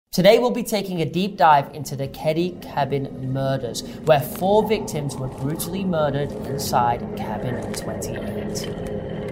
Today we'll be taking a deep dive into the Keddie Cabin murders, where 4 victims were brutally murdered inside Cabin 28.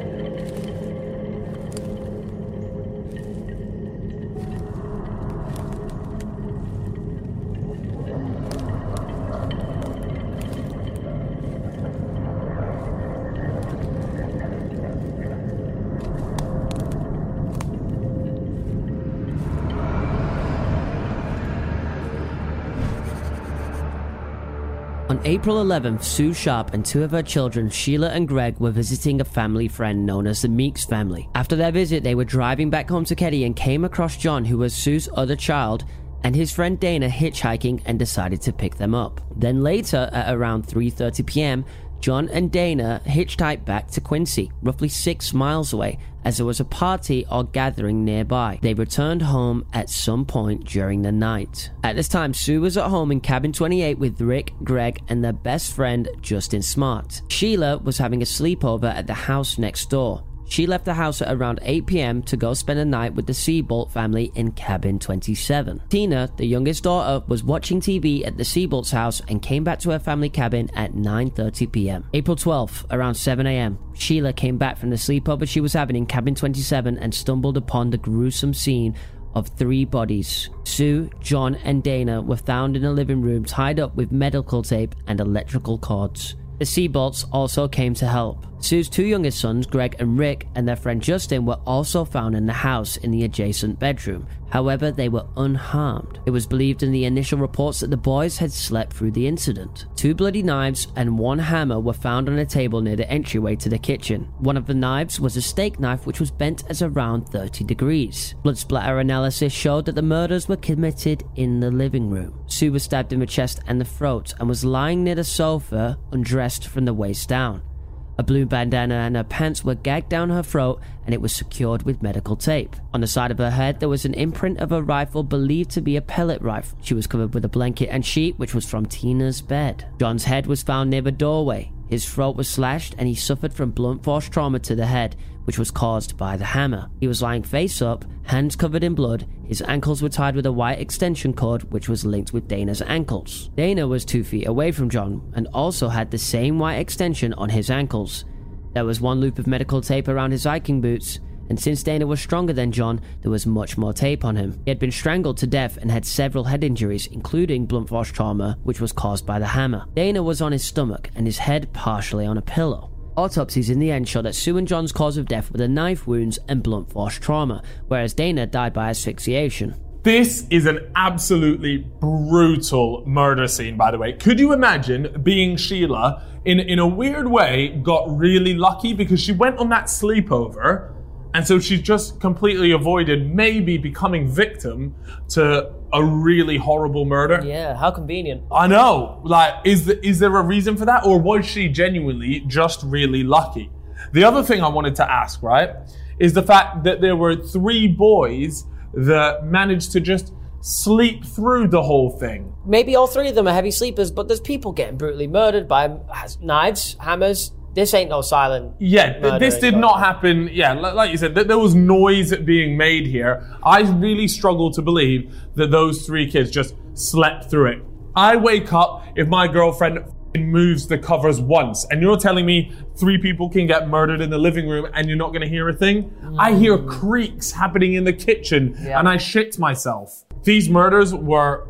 On April 11th, Sue Sharp and 2 of her children, Sheila and Greg, were visiting a family friend known as the Meeks family. After their visit, they were driving back home to Keddie and came across John, who was Sue's other child, and his friend Dana hitchhiking and decided to pick them up. Then later, at around 3:30 p.m., John and Dana hitchhiked back to Quincy, roughly 6 miles away, as there was a party or gathering nearby. They returned home at some point during the night. At this time, Sue was at home in Cabin 28 with Rick, Greg, and their best friend, Justin Smart. Sheila was having a sleepover at the house next door. She left the house at around 8 p.m. to go spend a night with the Seabolt family in Cabin 27. Tina, the youngest daughter, was watching TV at the Seabolt's house and came back to her family cabin at 9:30 p.m. April 12th, around 7 a.m., Sheila came back from the sleepover she was having in Cabin 27 and stumbled upon the gruesome scene of 3 bodies. Sue, John, and Dana were found in a living room tied up with medical tape and electrical cords. The Seabolts also came to help. Sue's 2 youngest sons, Greg and Rick, and their friend Justin were also found in the house in the adjacent bedroom. However, they were unharmed. It was believed in the initial reports that the boys had slept through the incident. 2 bloody knives and 1 hammer were found on a table near the entryway to the kitchen. One of the knives was a steak knife which was bent as around 30 degrees. Blood splatter analysis showed that the murders were committed in the living room. Sue was stabbed in the chest and the throat and was lying near the sofa, undressed from the waist down. A blue bandana and her pants were gagged down her throat and it was secured with medical tape. On the side of her head there was an imprint of a rifle believed to be a pellet rifle. She was covered with a blanket and sheet which was from Tina's bed. John's head was found near the doorway. His throat was slashed and he suffered from blunt force trauma to the head, which was caused by the hammer. He was lying face up, hands covered in blood. His ankles were tied with a white extension cord which was linked with Dana's ankles. Dana was 2 feet away from John and also had the same white extension on his ankles. There was 1 loop of medical tape around his hiking boots, and since Dana was stronger than John, there was much more tape on him. He had been strangled to death and had several head injuries, including blunt force trauma, which was caused by the hammer. Dana was on his stomach and his head partially on a pillow. Autopsies in the end show that Sue and John's cause of death were the knife wounds and blunt force trauma, whereas Dana died by asphyxiation. This is an absolutely brutal murder scene, by the way. Could you imagine being Sheila, in a weird way, got really lucky because she went on that sleepover, and so she's just completely avoided maybe becoming victim to a really horrible murder? Yeah, how convenient. I know. Like, is there a reason for that? Or was she genuinely just really lucky? The other thing I wanted to ask, right, is the fact that there were 3 boys that managed to just sleep through the whole thing. Maybe all 3 of them are heavy sleepers, but there's people getting brutally murdered by knives, hammers. This ain't no silent. Yeah, this did not happen. Yeah, like you said, there was noise being made here. I really struggle to believe that those 3 kids just slept through it. I wake up if my girlfriend moves the covers once, and you're telling me 3 people can get murdered in the living room and you're not going to hear a thing? I hear creaks happening in the kitchen and I shit myself. These murders were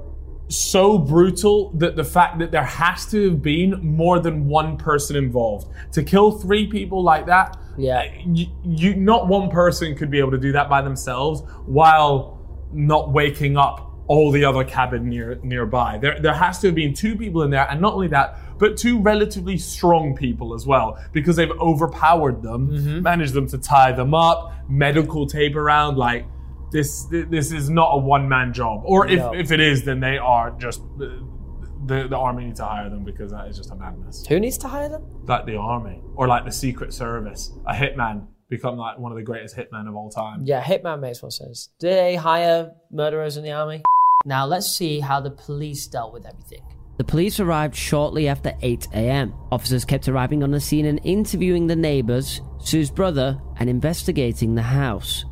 so brutal that the fact that there has to have been more than 1 person involved. To kill 3 people like that, you not one person could be able to do that by themselves while not waking up all the other cabin nearby. There has to have been 2 people in there, and not only that, but 2 relatively strong people as well, because they've overpowered them, managed them to tie them up, medical tape around. Like, this is not a one-man job. Or if it is, then they are just the army need to hire them, because that is just a madness. Who needs to hire them? Like the army or like the Secret Service, a hitman. Become like one of the greatest hitmen of all time. Yeah, hitman makes more sense. Do they hire murderers in the army? Now let's see how the police dealt with everything. The police arrived shortly after 8 a.m. Officers kept arriving on the scene and interviewing the neighbors, Sue's brother, and investigating the house.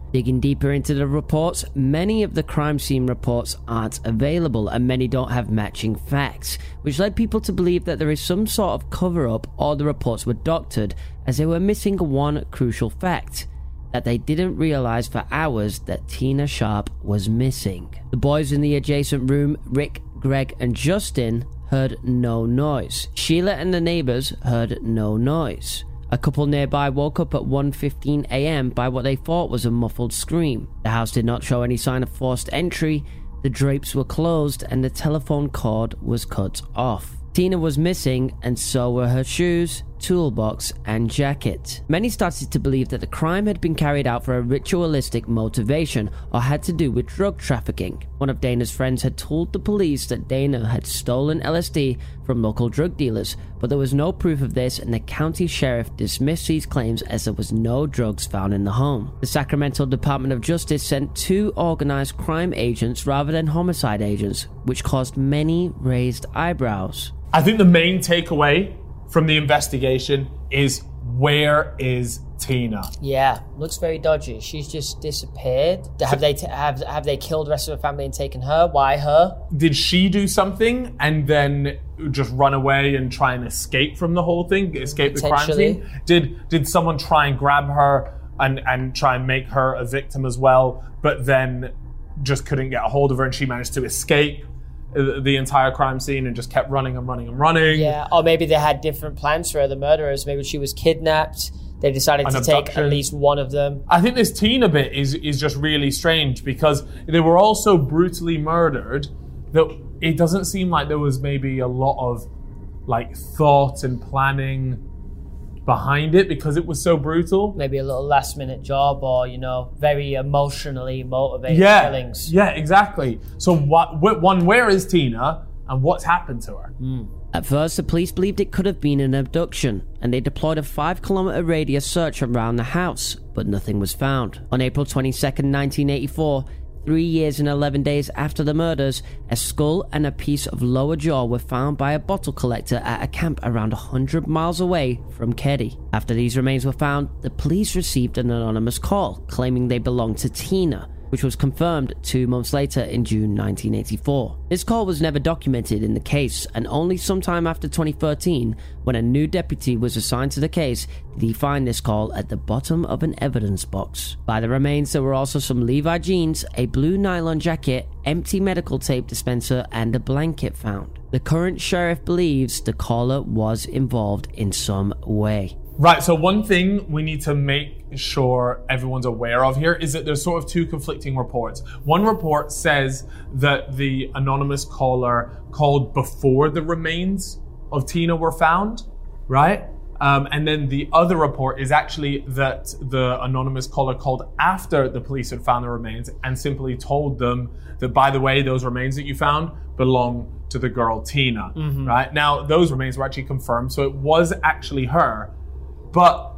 Digging deeper into the reports, many of the crime scene reports aren't available and many don't have matching facts, which led people to believe that there is some sort of cover-up or the reports were doctored, as they were missing one crucial fact: that they didn't realize for hours that Tina Sharp was missing. The boys in the adjacent room, Rick, Greg and Justin, heard no noise. Sheila and the neighbors heard no noise. A couple nearby woke up at 1:15 a.m. by what they thought was a muffled scream. The house did not show any sign of forced entry, the drapes were closed and the telephone cord was cut off. Tina was missing, and so were her shoes, toolbox and jacket. Many started to believe that the crime had been carried out for a ritualistic motivation or had to do with drug trafficking. One of Dana's friends had told the police that Dana had stolen LSD from local drug dealers, but there was no proof of this, and the county sheriff dismissed these claims as there was no drugs found in the home. The Sacramento Department of Justice sent 2 organized crime agents rather than homicide agents, which caused many raised eyebrows. I think the main takeaway from the investigation is, where is Tina? Yeah, looks very dodgy. She's just disappeared. Have they killed the rest of the family and taken her? Why her? Did she do something and then just run away and try and escape from the whole thing? Escape the crime scene? Did someone try and grab her and try and make her a victim as well, but then just couldn't get a hold of her and she managed to escape the entire crime scene and just kept running and running and running? Yeah, or maybe they had different plans for her, the murderers. Maybe she was kidnapped. They decided to take at least one of them. I think this Tina bit is just really strange because they were all so brutally murdered that it doesn't seem like there was maybe a lot of like thought and planning behind it because it was so brutal. Maybe a little last minute job or, very emotionally motivated killings. Yeah, exactly. So where is Tina and what's happened to her? At first, the police believed it could have been an abduction, and they deployed a 5-kilometer radius search around the house, but nothing was found. On April 22nd, 1984, 3 years and 11 days after the murders, a skull and a piece of lower jaw were found by a bottle collector at a camp around 100 miles away from Keddie. After these remains were found, the police received an anonymous call claiming they belonged to Tina, which was confirmed 2 months later in June 1984. This call was never documented in the case, and only sometime after 2013, when a new deputy was assigned to the case, did he find this call at the bottom of an evidence box. By the remains, there were also some Levi jeans, a blue nylon jacket, empty medical tape dispenser, and a blanket found. The current sheriff believes the caller was involved in some way. Right, so one thing we need to make sure everyone's aware of here is that there's sort of 2 conflicting reports. One report says that the anonymous caller called before the remains of Tina were found, right? And then the other report is actually that the anonymous caller called after the police had found the remains and simply told them that, by the way, those remains that you found belong to the girl Tina, right? Now, those remains were actually confirmed, so it was actually her. But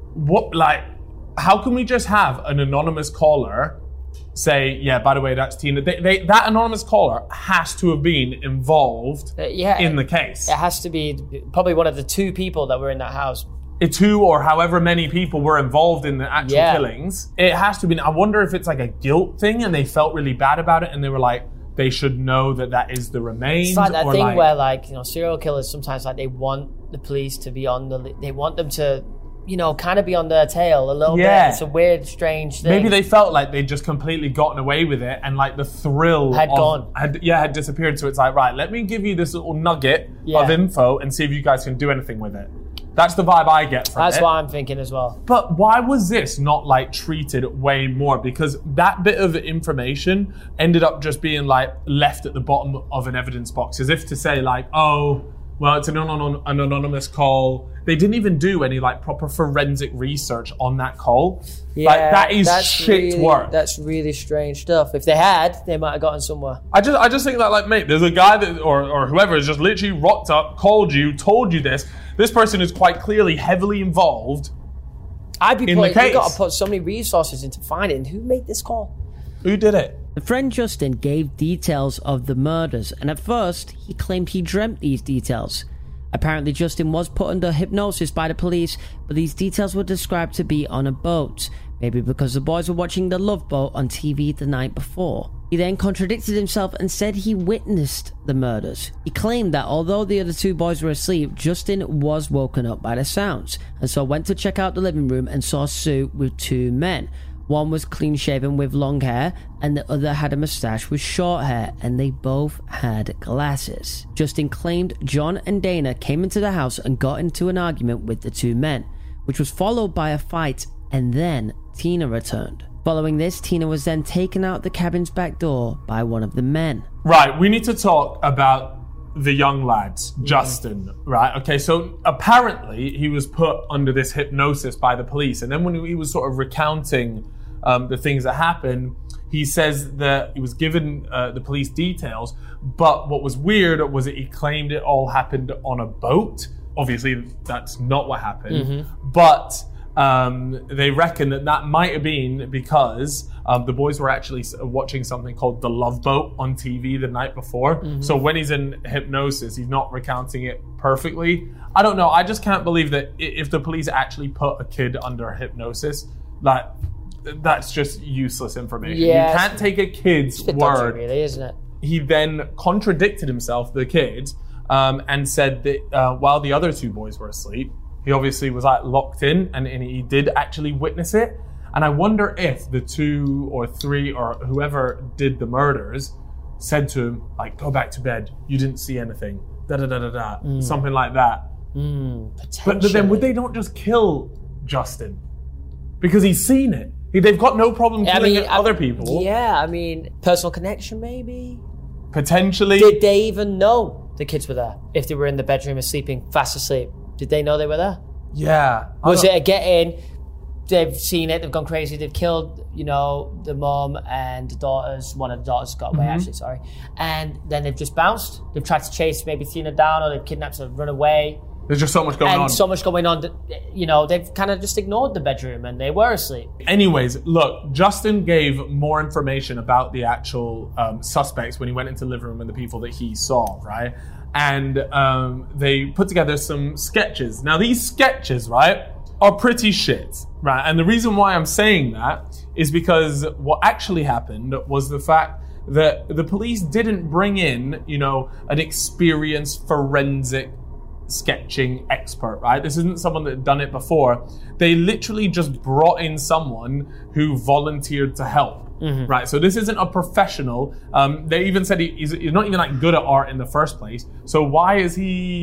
how can we just have an anonymous caller say, yeah, by the way, that's Tina? That anonymous caller has to have been involved in the case. It has to be probably one of the 2 people that were in that house. 2 or however many people were involved in the actual killings. It has to be. I wonder if it's like a guilt thing and they felt really bad about it and they were like, they should know that is the remains. It's like that thing where serial killers sometimes they want the police to be they want them to, kind of be on their tail a little bit. It's a weird, strange thing. Maybe they felt like they'd just completely gotten away with it and the thrill had disappeared. So it's like, right, let me give you this little nugget of info and see if you guys can do anything with it. That's the vibe I get from it. That's what I'm thinking as well. But why was this not treated way more? Because that bit of information ended up just being left at the bottom of an evidence box, as if to say oh, well, it's an anonymous call. They didn't even do any proper forensic research on that call. Yeah, that is shit work. That's really strange stuff. If they had, they might have gotten somewhere. I just think that mate, there's a guy that or whoever has just literally rocked up, called you, told you this. This person is quite clearly heavily involved. You've got to put so many resources into finding who made this call. Who did it? The friend Justin gave details of the murders, and at first, he claimed he dreamt these details. Apparently, Justin was put under hypnosis by the police, but these details were described to be on a boat, maybe because the boys were watching The Love Boat on TV the night before. He then contradicted himself and said he witnessed the murders. He claimed that although the other two boys were asleep, Justin was woken up by the sounds, and so went to check out the living room and saw Sue with two men. One was clean shaven with long hair, and the other had a mustache with short hair, and they both had glasses. Justin claimed John and Dana came into the house and got into an argument with the two men, which was followed by a fight, and then Tina returned. Following this, Tina was then taken out the cabin's back door by one of the men. Right, we need to talk about the young lads, Justin, right? Okay, so apparently he was put under this hypnosis by the police, and then when he was sort of recounting the things that happened, he says that he was given the police details, but what was weird was that he claimed it all happened on a boat. Obviously, that's not what happened, but they reckon that might have been because the boys were actually watching something called The Love Boat on TV the night before. So when he's in hypnosis, he's not recounting it perfectly. I don't know. I just can't believe that if the police actually put a kid under hypnosis, that's just useless information. Yeah, you can't take a kid's word. Dodgy, really, isn't it? He then contradicted himself, the kid, and said that while the other two boys were asleep, he obviously was locked in, and he did actually witness it. And I wonder if the 2 or 3 or whoever did the murders said to him, go back to bed. You didn't see anything. Something like that. But then would they not just kill Justin? Because he's seen it. They've got no problem killing other people. Yeah, personal connection maybe? Potentially. Did they even know the kids were there? If they were in the bedroom and sleeping, fast asleep? Did they know they were there? Yeah. Was it a get-in? They've seen it, they've gone crazy, they've killed, the mom and the daughters. One of the daughters got away, actually, sorry. And then they've just bounced. They've tried to chase maybe Tina down, or they've kidnapped her, run away. There's just so much going on. And so much going on that, they've kind of just ignored the bedroom and they were asleep. Anyways, look, Justin gave more information about the actual suspects when he went into the living room and the people that he saw, right? And they put together some sketches. Now, these sketches, right, are pretty shit, right? And the reason why I'm saying that is because what actually happened was the fact that the police didn't bring in, an experienced forensic sketching expert, right? This isn't someone that had done it before. They literally just brought in someone who volunteered to help. Right, so this isn't a professional. They even said he's not even good at art in the first place. So why is he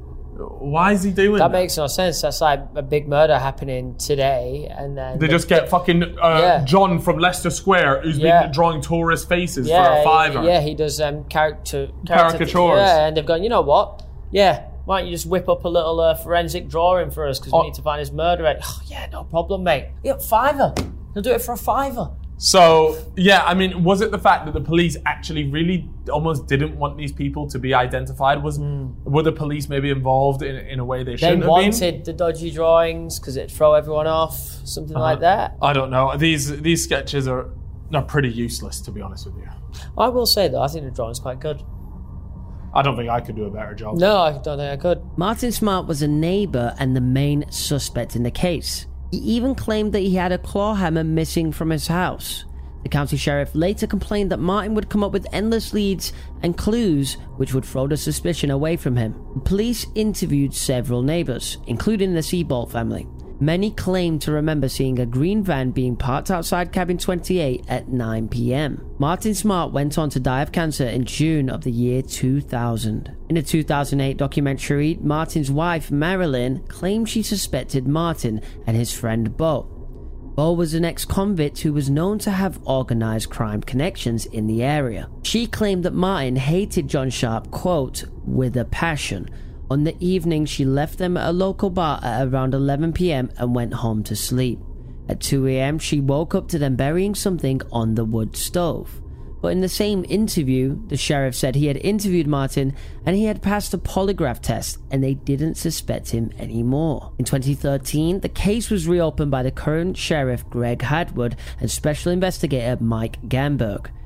doing that? That makes no sense. That's like a big murder happening today, and then they just get fucking John from Leicester Square who's been drawing tourist faces for a $5. Yeah, he does caricatures. Yeah, and they've gone, you know what? Yeah, why don't you just whip up a little forensic drawing for us because we need to find his murderer. Oh yeah, no problem, mate. Yeah, $5. He'll do it for a $5. So, yeah, was it the fact that the police actually really almost didn't want these people to be identified? Were the police maybe involved in a way they shouldn't have been? They wanted the dodgy drawings because it'd throw everyone off, something like that. I don't know. These sketches are pretty useless, to be honest with you. I will say, though, I think the drawing's quite good. I don't think I could do a better job. No, I don't think I could. Martin Smart was a neighbor and the main suspect in the case. He even claimed that he had a claw hammer missing from his house. The county sheriff later complained that Martin would come up with endless leads and clues which would throw the suspicion away from him. The police interviewed several neighbors, including the Seabolt family. Many claimed to remember seeing a green van being parked outside cabin 28 at 9 p.m. Martin Smart went on to die of cancer in June of the year 2000. In a 2008 documentary, Martin's wife, Marilyn, claimed she suspected Martin and his friend Bo. Bo was an ex-convict who was known to have organized crime connections in the area. She claimed that Martin hated John Sharp, quote, with a passion. On the evening, she left them at a local bar at around 11 p.m. and went home to sleep. At 2 a.m., she woke up to them burying something on the wood stove. But in the same interview, the sheriff said he had interviewed Martin and he had passed a polygraph test and they didn't suspect him anymore. In 2013, the case was reopened by the current sheriff Greg Hadwood and special investigator Mike Gamberg.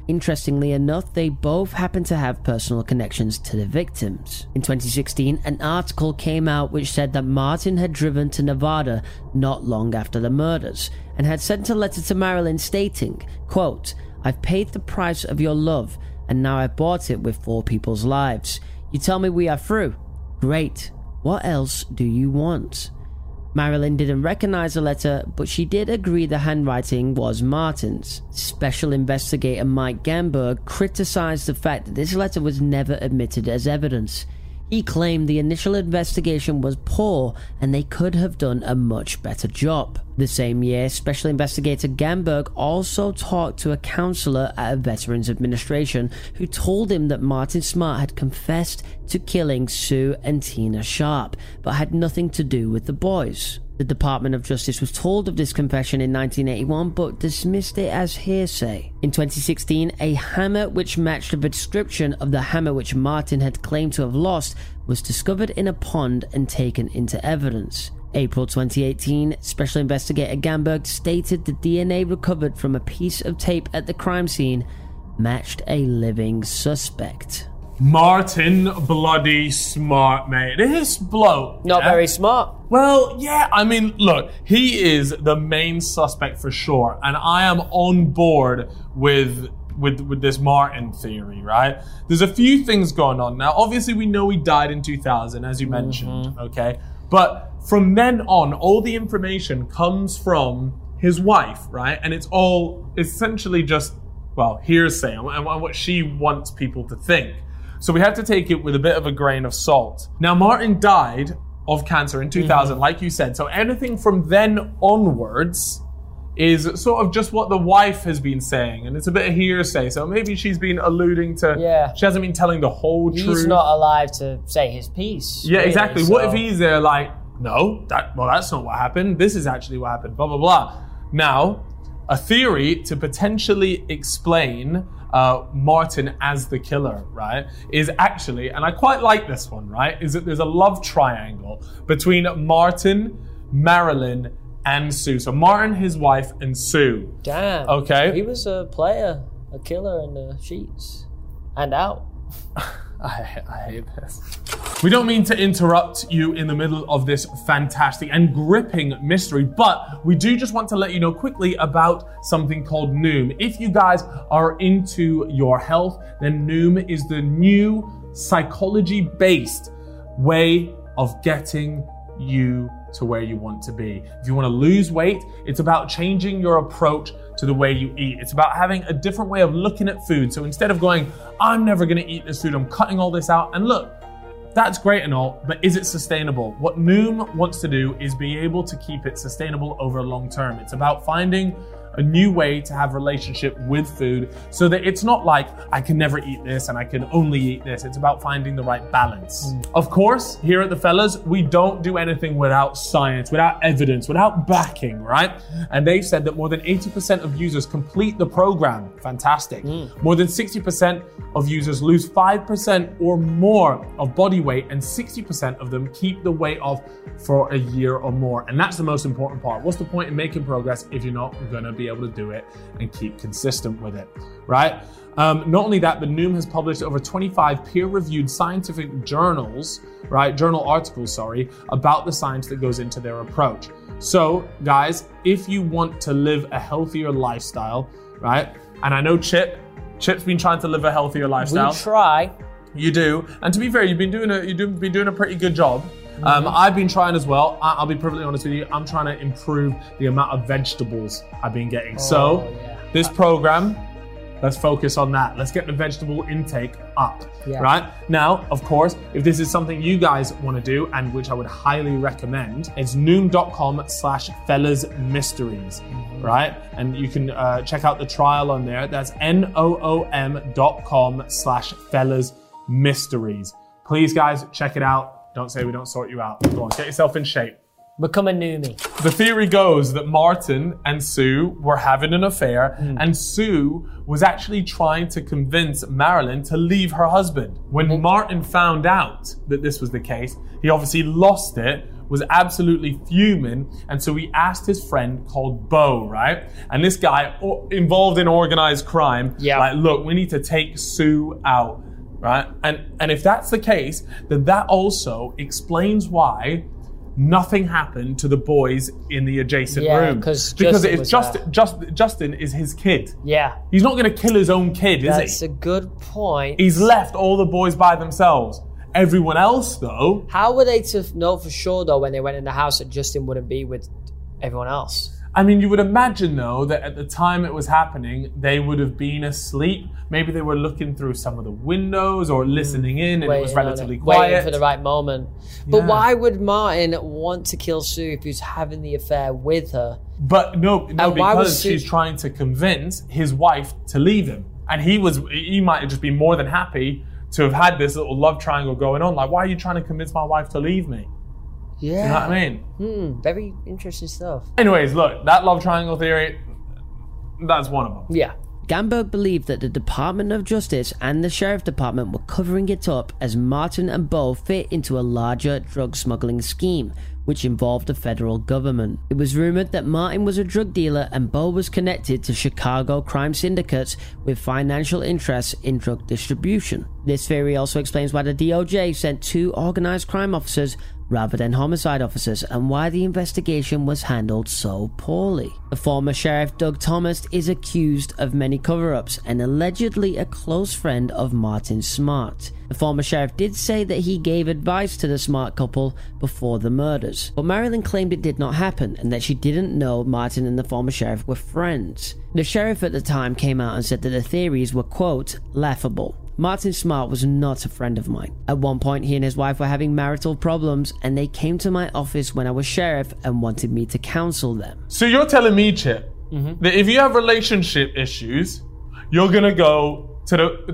Interestingly enough, they both happen to have personal connections to the victims. In 2016, an article came out which said that Martin had driven to Nevada not long after the murders and had sent a letter to Marilyn stating, quote, "I've paid the price of your love and now I've bought it with 4 people's lives. You tell me we are through. Great. What else do you want?" Marilyn didn't recognize the letter, but she did agree the handwriting was Martin's. Special investigator Mike Gamberg criticized the fact that this letter was never admitted as evidence. He claimed the initial investigation was poor and they could have done a much better job. The same year, Special Investigator Gamberg also talked to a counselor at a Veterans Administration who told him that Martin Smart had confessed to killing Sue and Tina Sharp, but had nothing to do with the boys. The Department of Justice was told of this confession in 1981 but dismissed it as hearsay. In 2016, a hammer which matched the description of the hammer which Martin had claimed to have lost was discovered in a pond and taken into evidence. April 2018, Special Investigator Gamberg stated the DNA recovered from a piece of tape at the crime scene matched a living suspect. Martin bloody Smart, mate. This bloke. Not very smart. Well, yeah, I mean, look, he is the main suspect for sure, and I am on board with this Martin theory, right? There's a few things going on. Now, obviously, we know he died in 2000, as you mentioned, okay? But from then on, all the information comes from his wife, right? And it's all essentially just, well, hearsay and what she wants people to think. So we have to take it with a bit of a grain of salt. Now, Martin died of cancer in 2000, like you said. So anything from then onwards is sort of just what the wife has been saying. And it's a bit of hearsay. So maybe she's been alluding to, she hasn't been telling the whole truth. He's not alive to say his piece. Yeah, really, exactly. So. What if he's there like, no, that's not what happened. This is actually what happened, blah, blah, blah. Now, a theory to potentially explain Martin as the killer, right, is actually, and I quite like this one, right, is that there's a love triangle between Martin, Marilyn, and Sue. So Martin, his wife, and Sue. Damn. Okay. He was a player, a killer in the sheets and out. I hate this. We don't mean to interrupt you in the middle of this fantastic and gripping mystery, but we do just want to let you know quickly about something called Noom. If you guys are into your health, then Noom is the new psychology-based way of getting you to where you want to be. If you want to lose weight, it's about changing your approach to the way you eat. It's about having a different way of looking at food. So instead of going, I'm never going to eat this food, I'm cutting all this out. And look, that's great and all, but is it sustainable? What Noom wants to do is be able to keep it sustainable over a long term. It's about finding a new way to have a relationship with food so that it's not like I can never eat this and I can only eat this. It's about finding the right balance. Of course, here at The Fellas, we don't do anything without science, without evidence, without backing, right? And they've said that more than 80% of users complete the program. Fantastic. More than 60% of users lose 5% or more of body weight, and 60% of them keep the weight off for a year or more. And that's the most important part. What's the point in making progress if you're not gonna be able to do it and keep consistent with it, right? Not only that, but Noom has published over 25 peer-reviewed scientific journals, right? Journal articles, sorry, about the science that goes into their approach. So, guys, if you want to live a healthier lifestyle, right? And I know Chip's been trying to live a healthier lifestyle. We try. You do, and to be fair, you've been doing a pretty good job. I've been trying as well. I'll be perfectly honest with you. I'm trying to improve the amount of vegetables I've been getting. This program, let's focus on that. Let's get the vegetable intake up, right? Now, of course, if this is something you guys want to do, and which I would highly recommend, it's noom.com/fellasmysteries, right? And you can check out the trial on there. That's noom.com/fellasmysteries. Please, guys, check it out. Don't say we don't sort you out. Go on, get yourself in shape. Become a Noomie. The theory goes that Martin and Sue were having an affair, and Sue was actually trying to convince Marilyn to leave her husband. When Martin found out that this was the case, he obviously lost it, was absolutely fuming, and so he asked his friend called Bo, right? And this guy involved in organized crime, like, look, we need to take Sue out, right? And if that's the case, then that also explains why nothing happened to the boys in the adjacent room. Because Justin is his kid. Yeah. He's not going to kill his own kid, is he? That's a good point. He's left all the boys by themselves. Everyone else, though... How were they to know for sure, though, when they went in the house that Justin wouldn't be with everyone else? I mean, you would imagine, though, that at the time it was happening, they would have been asleep. Maybe they were looking through some of the windows or listening in, and it was relatively quiet. Waiting for the right moment. But why would Martin want to kill Sue if he's having the affair with her? But no, because she's trying to convince his wife to leave him. And he might have just been more than happy to have had this little love triangle going on. Like, why are you trying to convince my wife to leave me? Yeah. You know what I mean? Very interesting stuff. Anyways, look, that love triangle theory, that's one of them. Yeah. Gamberg believed that the Department of Justice and the Sheriff Department were covering it up as Martin and Bo fit into a larger drug smuggling scheme, which involved the federal government. It was rumored that Martin was a drug dealer and Bo was connected to Chicago crime syndicates with financial interests in drug distribution. This theory also explains why the DOJ sent 2 organized crime officers rather than homicide officers, and why the investigation was handled so poorly. The former sheriff Doug Thomas is accused of many cover-ups and allegedly a close friend of Martin Smart. The former sheriff did say that he gave advice to the Smart couple before the murders, but Marilyn claimed it did not happen and that she didn't know Martin and the former sheriff were friends. The sheriff at the time came out and said that the theories were, quote, laughable. Martin Smart was not a friend of mine. At one point, he and his wife were having marital problems, and they came to my office when I was sheriff and wanted me to counsel them. So you're telling me, Chip, that if you have relationship issues, you're gonna go to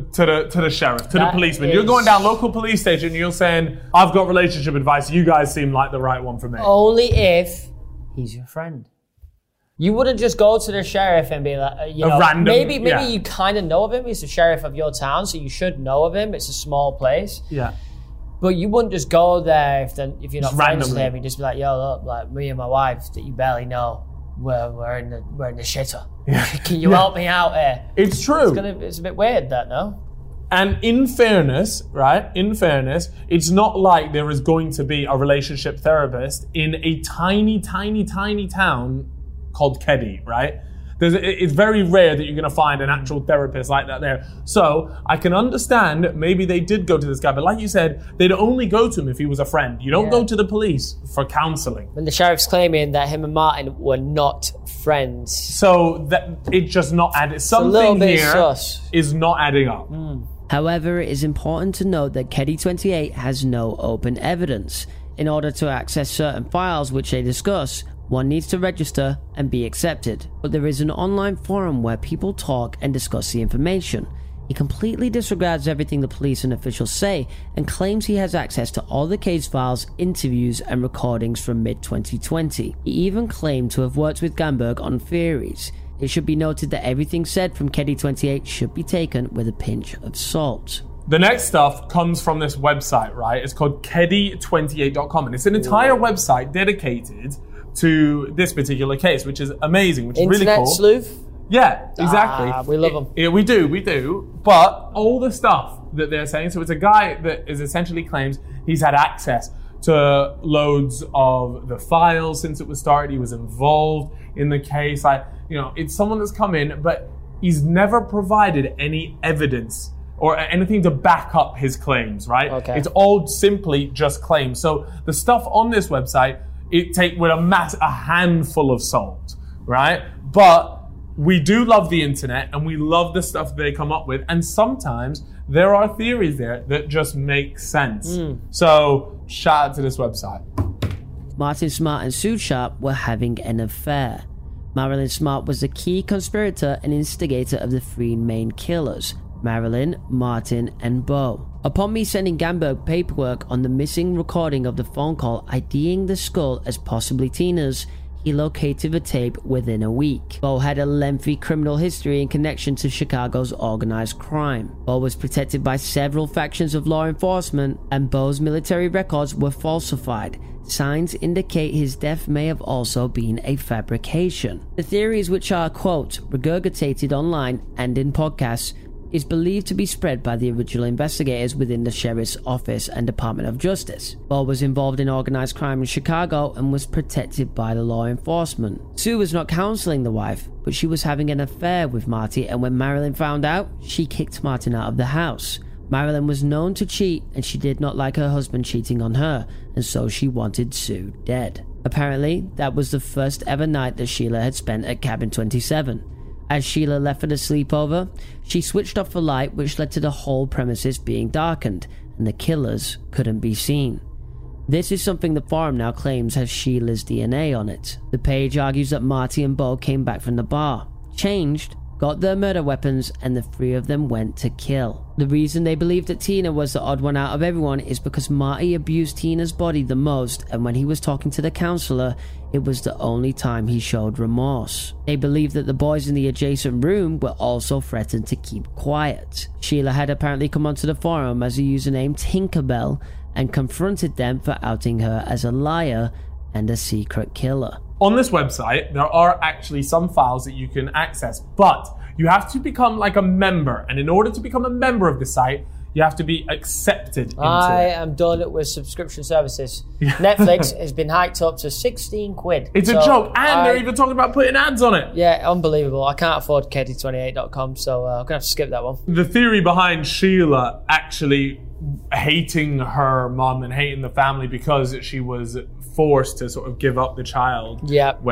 the sheriff, to the policeman. You're going down local police station and you're saying, I've got relationship advice, you guys seem like the right one for me. Only if he's your friend. You wouldn't just go to the sheriff and be like, random, maybe you kind of know of him. He's the sheriff of your town, so you should know of him. It's a small place. Yeah. But you wouldn't just go there if you're not friends with randomly. him. You just be like, yo, look, like me and my wife that you barely know, we're in the shitter. Yeah. Can you help me out here? It's true. It's a bit weird, that, no? And in fairness, right? It's not like there is going to be a relationship therapist in a tiny, tiny, tiny town called Keddie, right? It's very rare that you're going to find an actual therapist like that there. So I can understand maybe they did go to this guy, but like you said, they'd only go to him if he was a friend. You don't go to the police for counseling. When the sheriff's claiming that him and Martin were not friends. So that it's just not adding. Something here sus. is not adding up. However, it is important to note that Keddie 28 has no open evidence. In order to access certain files which they discuss, one needs to register and be accepted, but there is an online forum where people talk and discuss the information. He completely disregards everything the police and officials say and claims he has access to all the case files, interviews and recordings from mid-2020. He even claimed to have worked with Gamberg on theories. It should be noted that everything said from Keddie 28 should be taken with a pinch of salt. The next stuff comes from this website, right? It's called Keddie28.com, and it's an entire website dedicated to this particular case, which is amazing, which is really cool. Internet sleuth? Yeah, exactly. We love them. Yeah, we do. But all the stuff that they're saying, so it's a guy that is essentially claims he's had access to loads of the files since it was started. He was involved in the case. It's someone that's come in, but he's never provided any evidence or anything to back up his claims, right? Okay. It's all simply just claims. So the stuff on this website, it take with a handful of salt, right? But we do love the internet and we love the stuff they come up with, and sometimes there are theories there that just make sense. So shout out to this website. Martin Smart and Sue Sharp were having an affair. Marilyn Smart was the key conspirator and instigator of the 3 main killers: Marilyn, Martin, and Bo. Upon me sending Gamberg paperwork on the missing recording of the phone call IDing the skull as possibly Tina's, he located the tape within a week. Bo had a lengthy criminal history in connection to Chicago's organized crime. Bo was protected by several factions of law enforcement, and Bo's military records were falsified. Signs indicate his death may have also been a fabrication. The theories, which are, quote, regurgitated online and in podcasts, is believed to be spread by the original investigators within the Sheriff's Office and Department of Justice. Bo was involved in organized crime in Chicago and was protected by the law enforcement. Sue was not counseling the wife, but she was having an affair with Marty, and when Marilyn found out, she kicked Martin out of the house. Marilyn was known to cheat, and she did not like her husband cheating on her, and so she wanted Sue dead. Apparently, that was the first ever night that Sheila had spent at Cabin 27. As Sheila left for the sleepover, she switched off the light, which led to the whole premises being darkened, and the killers couldn't be seen. This is something the forum now claims has Sheila's DNA on it. The page argues that Marty and Bo came back from the bar, changed, got their murder weapons, and the three of them went to kill. The reason they believe that Tina was the odd one out of everyone is because Marty abused Tina's body the most, and when he was talking to the counselor, it was the only time he showed remorse. They believe that the boys in the adjacent room were also threatened to keep quiet. Sheila had apparently come onto the forum as a username Tinkerbell and confronted them for outing her as a liar and a secret killer. On this website, there are actually some files that you can access, but you have to become like a member. And in order to become a member of the site, you have to be accepted into I it. am done with subscription services. Netflix has been hiked up to 16 quid. It's a joke, and they're even talking about putting ads on it. Yeah, unbelievable. I can't afford KD28.com, so I'm going to have to skip that one. The theory behind Sheila actually hating her mum and hating the family because she was forced to sort of give up the child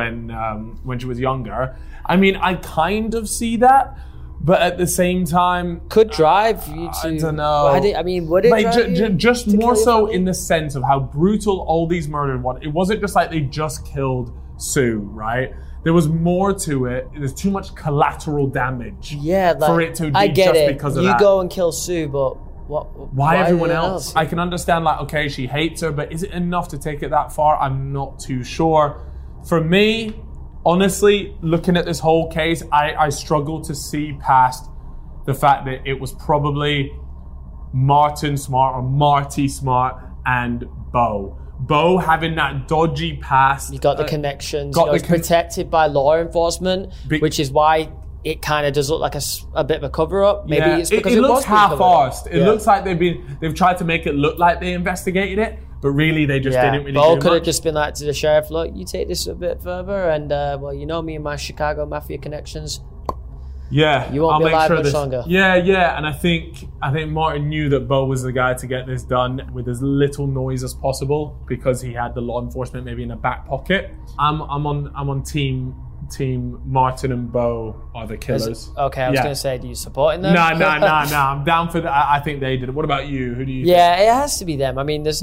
when she was younger. I mean, I kind of see that, but at the same time, could drive you to. I don't know. Would it like, drive you just to more kill so your family? in the sense of how brutal all these murders were. It wasn't just like they just killed Sue, right? There was more to it. There's too much collateral damage. Yeah, like, for it to be I get just it. because of you that. go and kill Sue, but why everyone else? I can understand, like, okay, she hates her, but is it enough to take it that far? I'm not too sure. For me, honestly, looking at this whole case, I struggle to see past the fact that it was probably Martin Smart or Marty Smart and Bo. Bo having that dodgy past. You got the connections. He's protected by law enforcement, which is why it kind of does look like a bit of a cover-up. Maybe it's because it looks half-arsed. It Yeah. looks like they've tried to make it look like they investigated it, but really they just didn't really Bo do could have much. just been like to the sheriff, look, you take this a bit further, and well, you know me and my Chicago Mafia connections. Yeah, You won't I'll be make alive sure much this. longer. Yeah, and I think Martin knew that Bo was the guy to get this done with as little noise as possible because he had the law enforcement maybe in a back pocket. I'm on team Martin and Bo are the killers. Okay, I was going to say, do you supporting them? No. I'm down for that. I think they did it. What about you? Who do you? Yeah, it has to be them. I mean, there's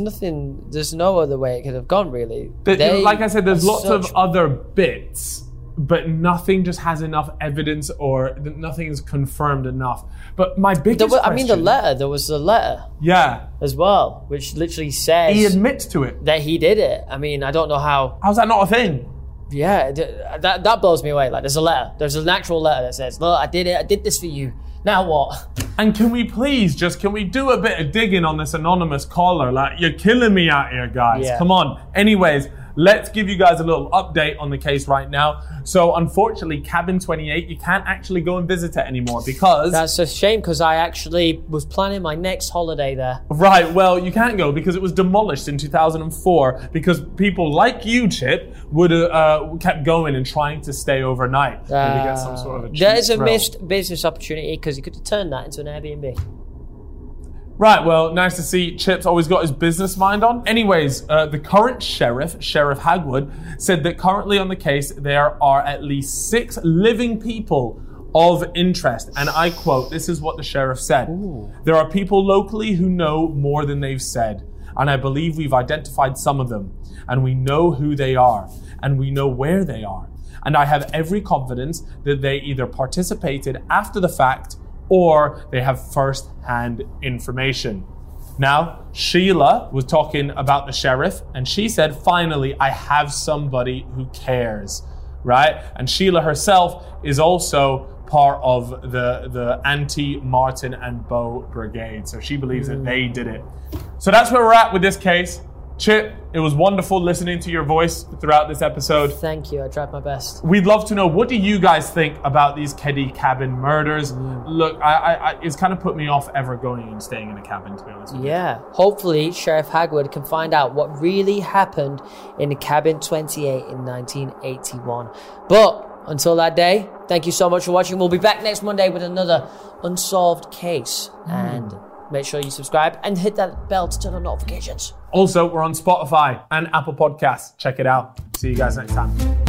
no other way it could have gone, really. Like I said, there's are lots of other bits, but nothing just has enough evidence or nothing is confirmed enough. But my biggest question... there was the letter. Yeah. As well, which literally says... He admits to it. That he did it. I mean, I don't know how... How's that not a thing? Yeah, that blows me away. Like, there's a letter. There's an actual letter that says, look, I did it. I did this for you. Now what? And can we do a bit of digging on this anonymous caller? Like, you're killing me out here, guys. Yeah. Come on. Anyways, let's give you guys a little update on the case right now. So, unfortunately, Cabin 28, you can't actually go and visit it anymore because... That's a shame because I actually was planning my next holiday there. Right, well, you can't go because it was demolished in 2004 because people like you, Chip, would have kept going and trying to stay overnight. Maybe get some sort of a cheap There's a thrill. missed business opportunity because you could have turned that into an Airbnb. Right, well, nice to see Chip's always got his business mind on. Anyways, the current Sheriff Hagwood, said that currently on the case there are at least 6 living people of interest. And I quote, this is what the sheriff said. Ooh. There are people locally who know more than they've said. And I believe we've identified some of them. And we know who they are. And we know where they are. And I have every confidence that they either participated after the fact or they have first-hand information. Now, Sheila was talking about the sheriff, and she said, finally, I have somebody who cares, right? And Sheila herself is also part of the anti-Martin and Beau brigade. So she believes that they did it. So that's where we're at with this case. Chip, it was wonderful listening to your voice throughout this episode. Thank you. I tried my best. We'd love to know, what do you guys think about these Keddie cabin murders? Look, it's kind of put me off ever going and staying in a cabin, to be honest with you. Yeah. Hopefully, Sheriff Hagwood can find out what really happened in the cabin 28 in 1981. But until that day, thank you so much for watching. We'll be back next Monday with another unsolved case. And make sure you subscribe and hit that bell to turn on notifications. Also, we're on Spotify and Apple Podcasts. Check it out. See you guys next time.